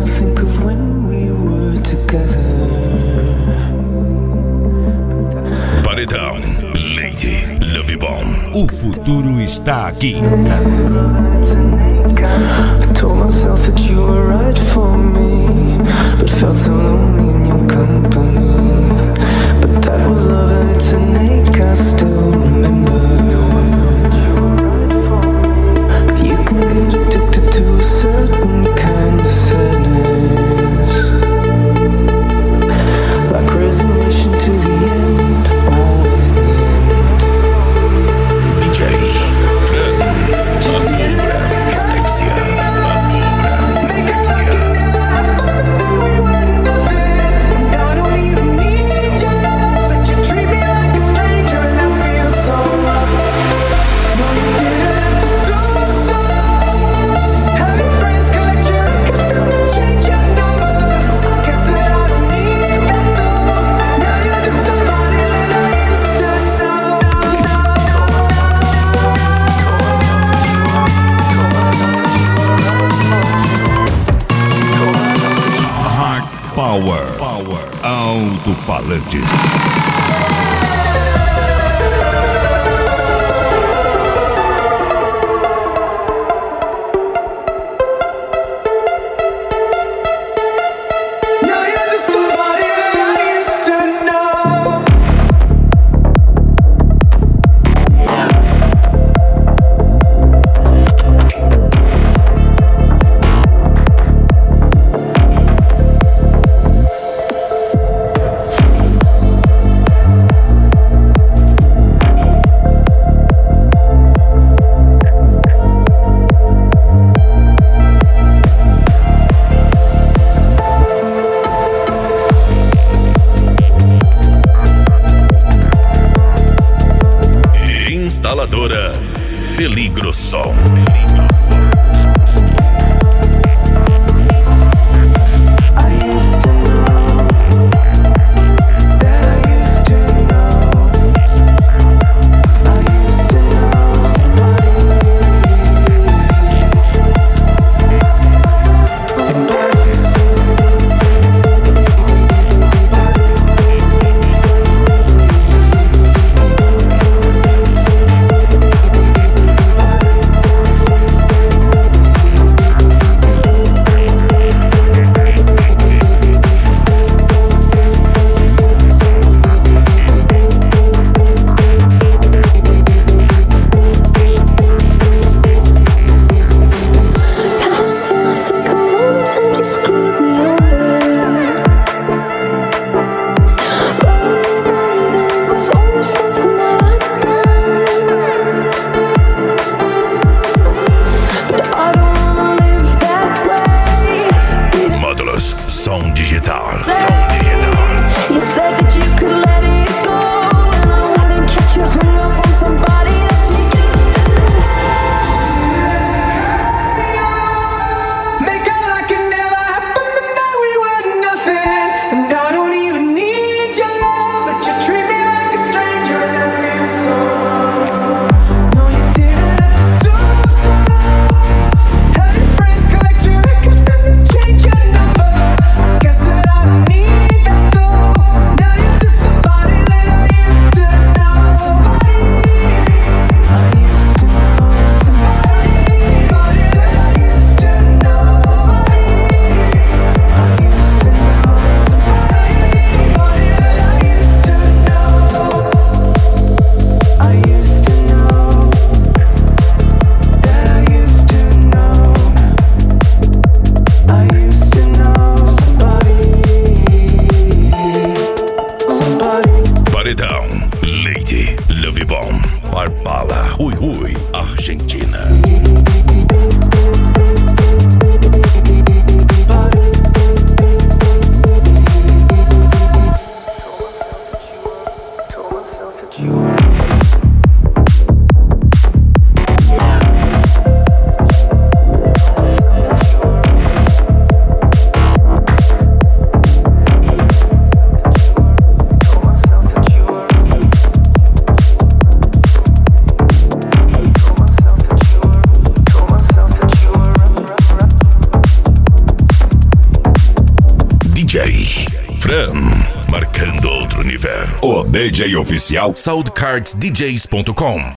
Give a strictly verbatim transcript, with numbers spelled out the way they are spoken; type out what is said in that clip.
Paredão, Lady Love Bomb. O futuro está aqui. I told myself that you were right for me, but felt so lonely in your company. But that was love and it's an ache I still remember. You can get addicted to a certain kind of sadness, like resignation to the end, always the end. D J Power, Power, alto-falantes. Instaladora Peligro Som. Fran, marcando outro nível. O D J oficial soundcards d js ponto com.